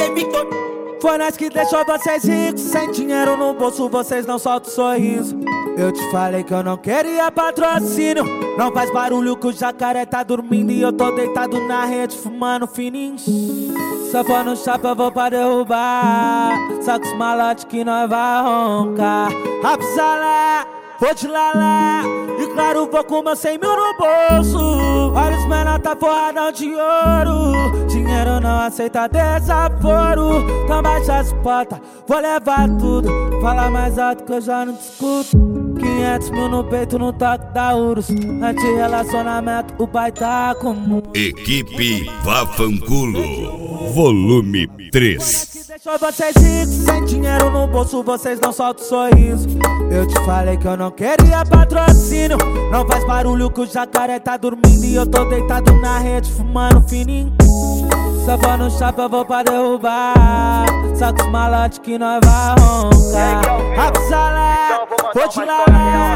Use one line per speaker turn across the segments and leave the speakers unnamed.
Foi nós que deixou vocês ricos. Sem dinheiro no bolso, vocês não soltam sorriso. Eu te falei que eu não queria patrocínio. Não faz barulho que o jacaré tá dormindo e eu tô deitado na rede fumando fininho. Se for no chapa eu vou pra derrubar. Só com os malotes que nós vai roncar. Rapsalé, vou te lalé. E claro, vou com meus 100 mil no bolso. Olha os menor tá forradão de ouro. Dinheiro não aceita desaforo. Então baixa as portas, vou levar tudo. Fala mais alto que eu já não te escuto. 500 mil no peito no toque da Urus. Anti-relacionamento, o pai tá comum.
Equipe Vafanculo, volume 3.
Deixou vocês ricos, sem dinheiro no bolso, vocês não soltam sorriso. Eu te falei que eu não queria patrocínio. Não faz barulho que o jacaré tá dormindo e eu tô deitado na rede fumando fininho. Se eu for no chapa eu vou pra derrubar. Só com os malotes que nós vai roncar. Rapsalé, vou te lalé.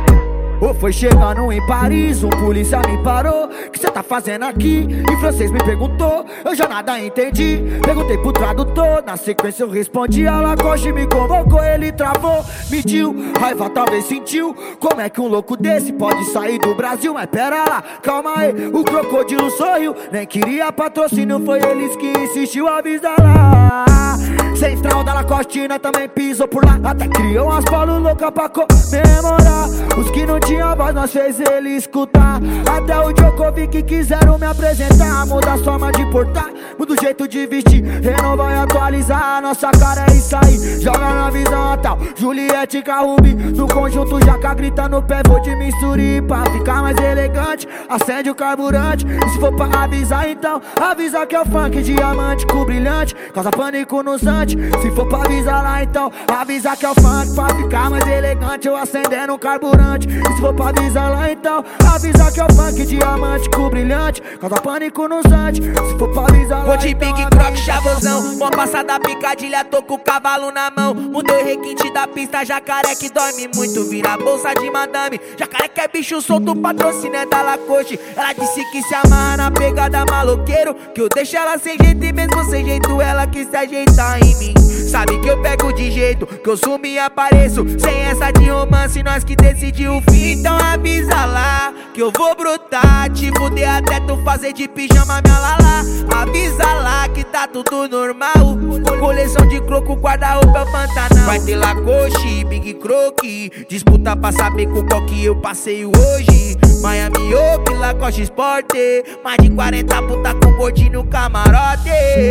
Foi chegando em Paris, um polícia me parou. Que cê tá fazendo aqui? Em francês me perguntou, eu já nada entendi. Perguntei pro tradutor, na sequência eu respondi. A Lacoste me convocou, ele travou, mediu, raiva talvez sentiu. Como é que um louco desse pode sair do Brasil? Mas pera lá, calma aí, o crocodilo sorriu. Nem queria patrocínio, foi eles que insistiu, avisa lá. Central da Lacostina também pisou por lá. Até criou umas palos loucas pra comemorar. Os que não tinha voz nós fez ele escutar. Até o Djokovic quiseram me apresentar. Muda a forma de portar, muda o jeito de vestir. Renovar e atualizar, nossa cara é isso aí. Joga na visão tal, Juliette Carrubi. No conjunto Jaca grita no pé, vou de misturi. Pra ficar mais elegante, acende o carburante. E se for pra avisar então, avisa que é o funk diamante com brilhante. Causa pânico nos antes. Se for pra avisar lá então, avisa que é o funk. Pra ficar mais elegante, eu acendendo o carburante. E se for pra avisar lá então, avisa que é o funk diamante com brilhante. Causa pânico nos antes. Se for pra avisar lá
vou de
então,
Big Croc, chavosão. Mó passada picadilha, tô com o cavalo na mão. Mudei o requinte da pista, jacaré que dorme muito. Vira a bolsa de madame, jacaré que é bicho solto, patrocínio é da Lacoste. Ela disse que se amarra na pegada maloqueiro, que eu deixo ela sem jeito e mesmo sem jeito ela quis se ajeitar em mim. Sabe que eu pego de jeito, que eu sumo e apareço. Sem essa de romance, nós que decidiu o fim. Então avisa lá, que eu vou brotar. Te fuder até tu fazer de pijama minha lala. Avisa lá que tá tudo normal. Coleção de croco, guarda-roupa Pantanal. Vai ter Lacoste, Big Croc. Disputa pra saber com qual que eu passeio hoje. Miami Oak, Lacoste Sport. Mais de 40 puta com gordinho no camarote.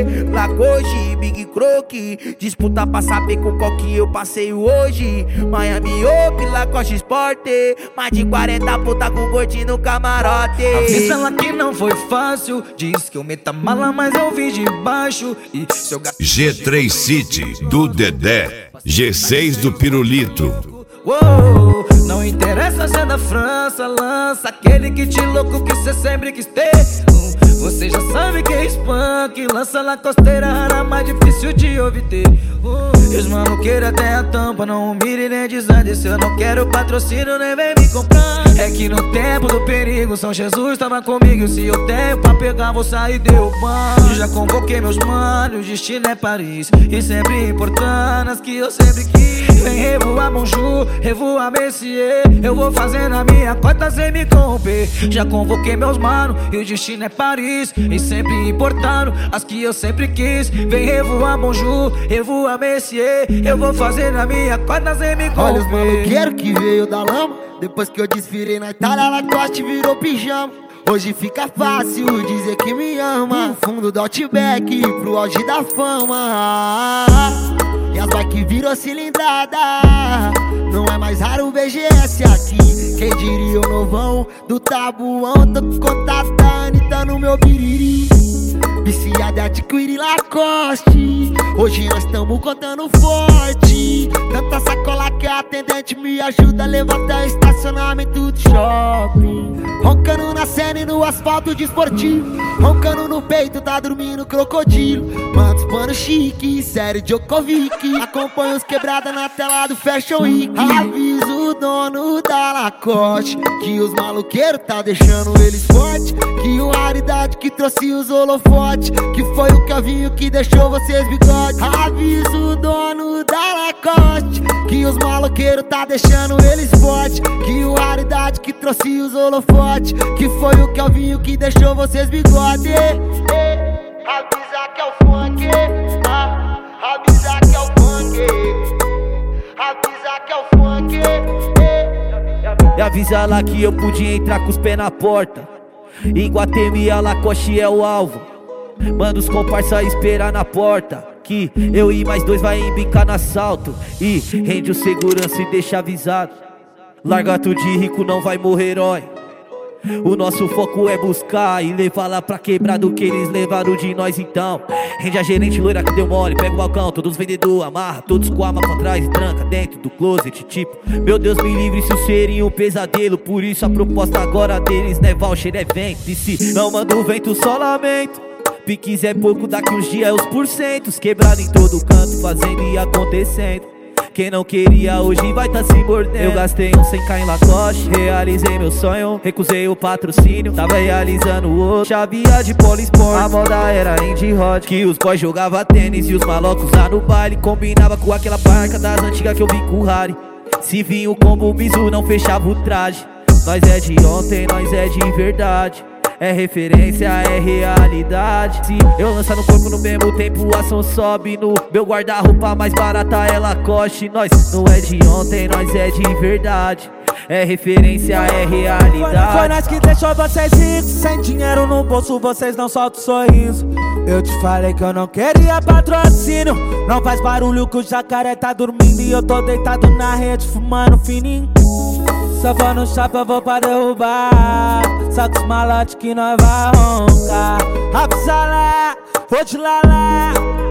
Lacoste, Big Croc. Disputa pra saber com qual que eu passeio hoje. Miami Oak, Lacoste Sport. Mais de 40 puta com gordinho no camarote.
Avisa ela que não foi fácil. Diz que eu meta mala, mas eu vim de baixo. E seu
G3 City do Dedé, G6 do Pirulito.
Uou, não interessa se é da França, lança aquele que te louco que cê sempre quis ter. Você já sabe que é spunk, lança na costeira rara, mais difícil de obter. E os maloqueiros até a tampa, não humilhe nem desandece. Eu não quero patrocínio, nem vem me comprar. É que no tempo do perigo, São Jesus tava comigo. Se eu tenho pra pegar, vou sair derrubando. Já convoquei meus manos, o destino é Paris. E sempre importando as que eu sempre quis. Vem revoar Bonjour, revoar Messier. Eu vou fazendo a minha cota sem me corromper. Já convoquei meus manos e o destino é Paris. E sempre importando as que eu sempre quis. Vem revoar Bonjour, revoar Messier. Eu vou fazendo a minha cota sem me corromper.
olha os maloqueiros que veio da lama. Depois que eu desfilei na Itália, Lacoste virou pijama. Hoje fica fácil dizer que me ama. Fundo do Outback pro auge da fama. E as bike virou cilindrada. Não é mais raro o BGS aqui. Quem diria o novão do tabuão. Tô com contato da Anitta no meu biriri. Viciada adquirir Lacoste. Hoje nós tamo contando forte. Tanta sacola que a atendente me ajuda a levar até o estacionamento do shopping. Roncando na cena e no asfalto de esportivo. Roncando no peito, tá dormindo crocodilo. Manda os pano chique, sério Djokovic. Acompanha os quebrada na tela do Fashion Week. Avisa o dono da da Lacoste, que os maloqueiros tá deixando eles forte, que o Raridade que trouxe os holofotes, que foi o Kelvinho que deixou vocês bigode. Avisa o dono da Lacoste, que os maloqueiros tá deixando eles forte, que o Raridade que trouxe os holofotes, que foi o Kelvinho que deixou vocês bigode. Avisa que é o funk, avisa que é o funk, avisa que é o funk.
E avisa lá que eu podia entrar com os pés na porta. Em Guatemi a Lacoste é o alvo. Manda os comparsa esperar na porta, que eu e mais dois vai embicar no assalto. E rende o segurança e deixa avisado: larga tudo de rico, não vai morrer herói. O nosso foco é buscar e levar lá pra quebrar do que eles levaram de nós. Então rende a gerente loira que deu mole, pega o balcão, todos os vendedores, amarra todos com a arma pra trás e tranca dentro do closet. Tipo, meu Deus me livre, isso seria um pesadelo. Por isso a proposta agora deles não é voucher, é vento. E se não manda o vento, só lamento. Piques é pouco, daqui uns dias é os porcentos. Quebrado em todo canto, fazendo e acontecendo. Quem não queria hoje vai tá se mordendo. Eu gastei um 100k em Lacoste, realizei meu sonho, recusei o patrocínio, tava realizando o outro. Chavia de Polisport, a moda era indie hot, que os boys jogava tênis e os malocos lá no baile. Combinava com aquela barca das antigas que eu vi com o Harry. Se vinha o combo Mizu não fechava o traje. Nós é de ontem, nós é de verdade. É referência, é realidade. Se eu lançar no corpo no mesmo tempo, a ação sobe no meu guarda-roupa mais barata é Lacoste. Nós não é de ontem, nós é de verdade. É referência, é realidade.
Foi nós que deixou vocês ricos, sem dinheiro no bolso, vocês não soltam sorriso. Eu te falei que eu não queria patrocínio. Não faz barulho que o jacaré tá dormindo e eu tô deitado na rede fumando fininho. Só vou no chapa, eu vou pra derrubar. Só com os malotes que nós vai roncar. Avisa lá, vou te lá.